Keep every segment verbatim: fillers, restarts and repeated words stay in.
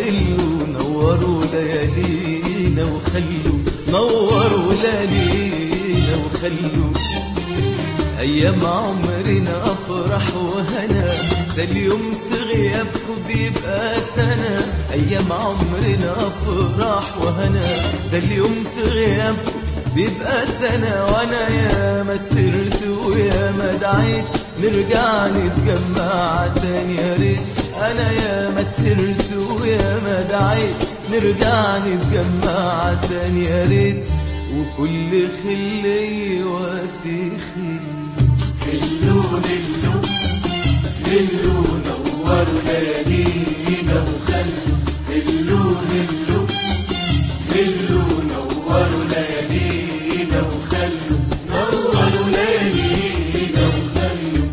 خلوا نوروا ليالينا وخلوا نوروا ليالينا وخلوا أيام عمرنا أفرح وهنا، ده اليوم في غيابكم بيبقى سنة. أيام عمرنا أفرح وهنا، ده اليوم في غيابكم بيبقى سنة. وأنا يا ما سرت ويا ما دعيت نرجع نتجمع تاني يا ريت. أنا يا ما سرت ويا ما دعيت نرجع نتجمع تاني يا ريت. وكل خل يوافي خل. هلو هلو هلو نوروا ليالينا وخلوا. هلو هلو هلو نوروا ليالينا وخلوا. نوروا ليالينا وخلوا.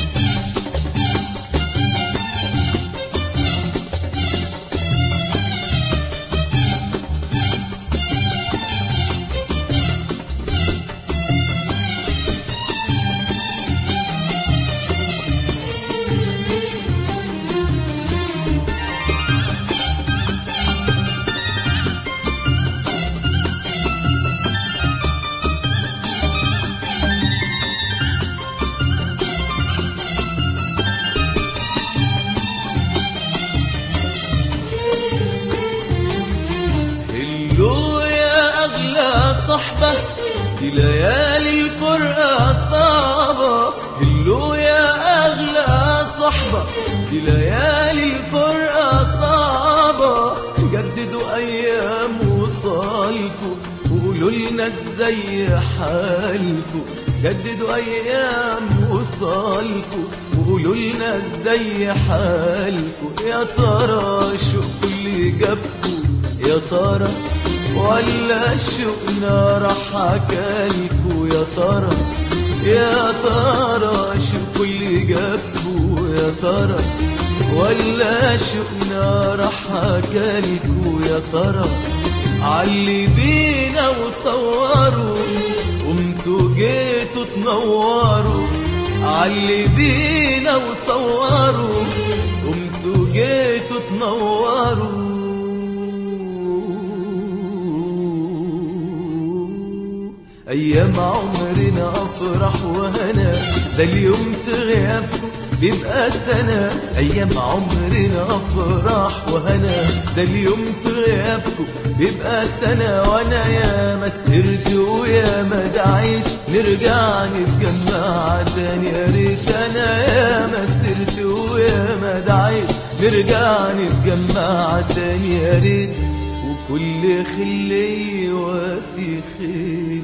صحبة في ليالي الفرقة صعبة. هلو يا أغلى صحبة في ليالي الفرقة صعبة. جددوا أيام وصالكوا وقولوا لنا ازاي حالكوا. جددوا أيام وصالكوا وقولوا لنا ازاي حالكوا. يا ترى شو كل جابكوا يا ترى، ولا شوقنا راح حكالكوا يا ترى. يا ترى شو كل جابكوا يا ترى، ولا شوقنا راح حكالكوا يا ترى. علي بينا وصوروا قمتوا جيتوا تنوروا. علي بينا وصوروا قمتوا جيتوا تنوروا. أيام عمرنا أفرح وهنا، ده اليوم في غيابكم بيبقى سنة. أيام عمرنا أفرح وهنا، ده اليوم في غيابكم بيبقى سنة. وأنا يا ما سهرت ويا ما دعيت نرجع نتجمع تاني يا ريت. أنا يا ما سهرت ويا ما دعيت نرجع نتجمع تاني يا ريت. وكل خل يوافي خل.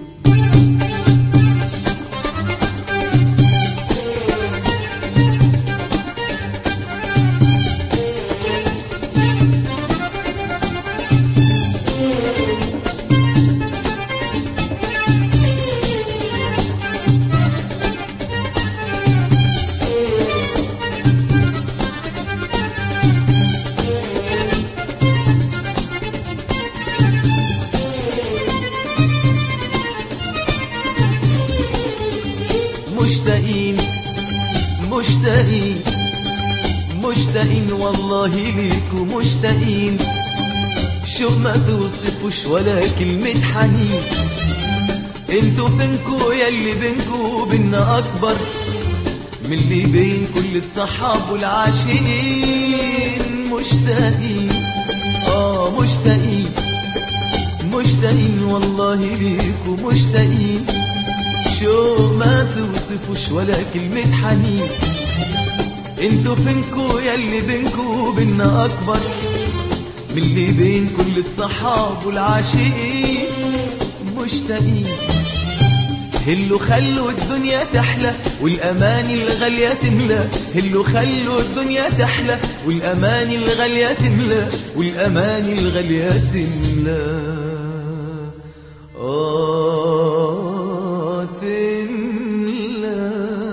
مشتاقين مشتاقين مشتاقين والله ليكوا مشتاقين. شو ما توصفوش ولا كلمة حنين. انتو فينكو ياللي بينكو بينا أكبر من اللي بين كل الصحاب والعاشقين. مشتاقين آه مشتاقين مشتاقين والله ليكوا مشتاقين. شو ما توصفوش ولا كلمة حنين. انتو فينكو ياللي بينكو بينا أكبر من اللي بين كل الصحاب والعاشقين. مشتاقين هلو خلوا الدنيا تحلى والأماني الغالية تملى. هلو خلوا الدنيا تحلى والأماني الغالية تملى. والأماني الغالية تملى آه تملى.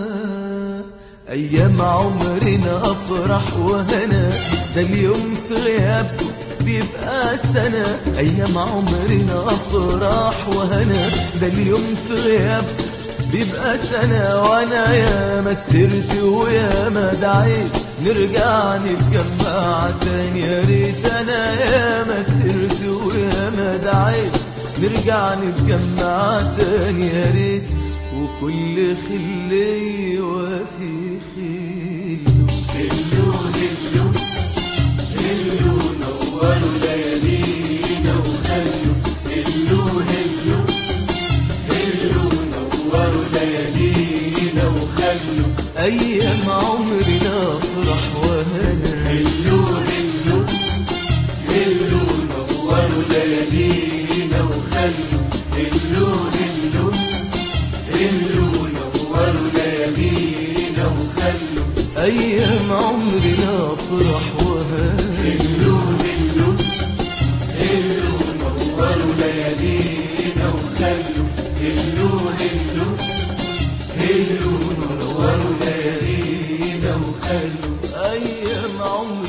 أيام عمرنا أفرح وهنا، ده اليوم في غيابكم بيبقى سنة. أيام عمرنا أفراح وهنا، ده اليوم في غيابكم بيبقى سنة. وأنا يا ما سهرت ويا ما دعيت نرجع نتجمع تاني يا ريت. نرجع نتجمع تاني يا ريت، وكل خلي وفي خيله. هلو هلو هلو نوروا ليالينا وخلوا، هلو هلو هلو نوروا ليالينا وخلوا أيام عمرنا أفرح وهنا. هلو هلو هلو نوروا ليالينا وخلوا، هلو هلو هلو نوروا ليالينا وخلوا أيام عمرنا أفرح وهنا. هلو هلو هلو نوروا ليالينا وخلوا، هلو هلو هلو نوروا ليالينا وخلوا أيام عمرنا